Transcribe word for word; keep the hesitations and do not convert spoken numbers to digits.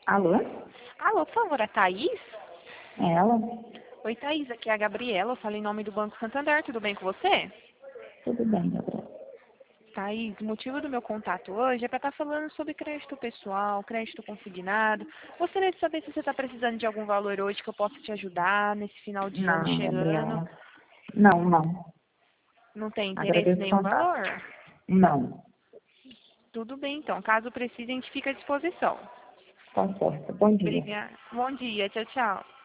Alô? Alô, por favor, a Thaís? É ela? Oi, Thaís, aqui é a Gabriela, eu falo em nome do Banco Santander, tudo bem com você? Tudo bem, Gabriela. Thaís, o motivo do meu contato hoje é para estar falando sobre crédito pessoal, crédito consignado. Gostaria de saber se você está precisando de algum valor hoje que eu possa te ajudar nesse final de ano Não, chegando. Gabriela. Não, não. Não tem interesse em Agradeço o nenhum contato. valor? Não. Tudo bem, então. Caso precise, a gente fica à disposição. Tá certo. Bom dia. Obrigada. Bom dia. Tchau, tchau.